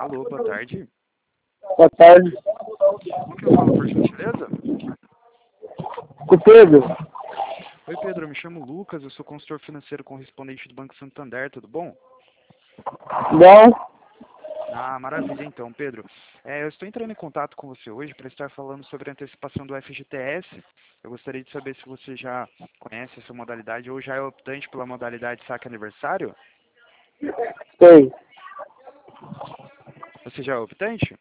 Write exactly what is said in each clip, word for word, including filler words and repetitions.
Alô, boa tarde. Boa tarde. Com quem eu falo, por gentileza? Com o Pedro. Oi, Pedro, eu me chamo Lucas, eu sou consultor financeiro correspondente do Banco Santander, tudo bom? Bom? Ah, maravilha então, Pedro. É, eu estou entrando em contato com você hoje para estar falando sobre a antecipação do F G T S. Eu gostaria de saber se você já conhece essa modalidade ou já é optante pela modalidade saque aniversário. Sei. Você já é optante?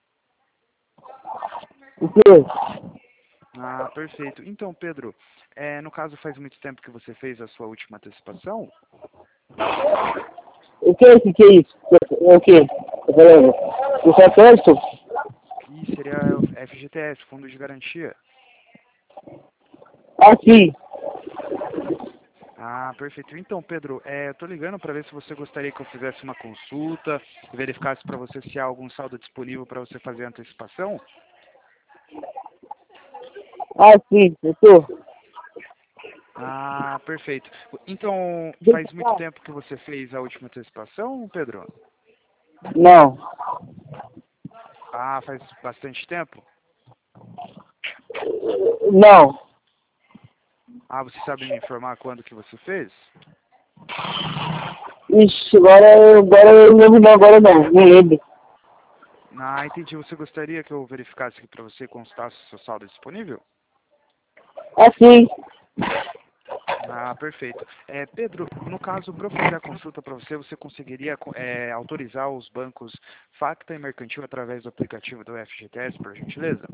O quê? Ah, perfeito. Então, Pedro, é, no caso faz muito tempo que você fez a sua última antecipação? O que? O que, que é isso? É o quê? Tá falando? O sequestro? E seria o F G T S, Fundo de Garantia. Ah, sim. Ah, perfeito. Então, Pedro, é, eu tô ligando para ver se você gostaria que eu fizesse uma consulta, verificasse para você se há algum saldo disponível para você fazer a antecipação. Ah, sim. Eu tô. Ah, perfeito. Então, faz muito tempo que você fez a última antecipação, Pedro? Não. Ah, faz bastante tempo? Não. Ah, você sabe me informar quando que você fez? Ixi, agora, agora eu não lembro não, agora não. Não lembro. Ah, entendi. Você gostaria que eu verificasse aqui para você e consultasse o seu saldo disponível? Ah, sim. Ah, perfeito. É, Pedro, no caso, para eu fazer a consulta para você, você conseguiria é, autorizar os bancos Facta e Mercantil através do aplicativo do F G T S, por gentileza?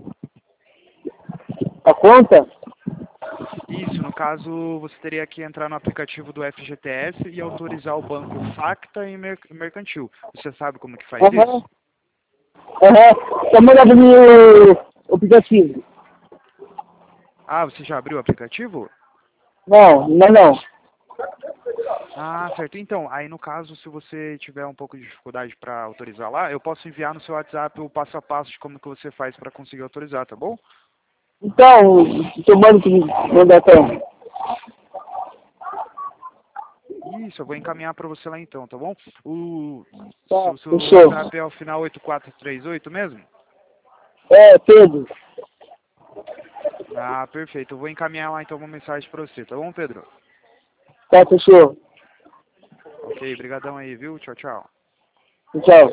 A conta? Isso, no caso, você teria que entrar no aplicativo do F G T S e autorizar o banco Facta e Mer Mercantil. Você sabe como que faz Aham. isso? Aham. Tá mandando no aplicativo. Ah, você já abriu o aplicativo? Não, não, não. Ah, certo. Então, aí no caso, se você tiver um pouco de dificuldade para autorizar lá, eu posso enviar no seu WhatsApp o passo a passo de como que você faz para conseguir autorizar, tá bom? Então, tomando que mandar então. Isso, eu vou encaminhar para você lá então, tá bom? O Tá, seu, seu fechou. WhatsApp é o final oito quatro três oito mesmo? É, Pedro. Ah, perfeito. Eu vou encaminhar lá então uma mensagem para você, tá bom, Pedro? Tá, fechou. Ok, brigadão aí, viu? Tchau, tchau. Tchau.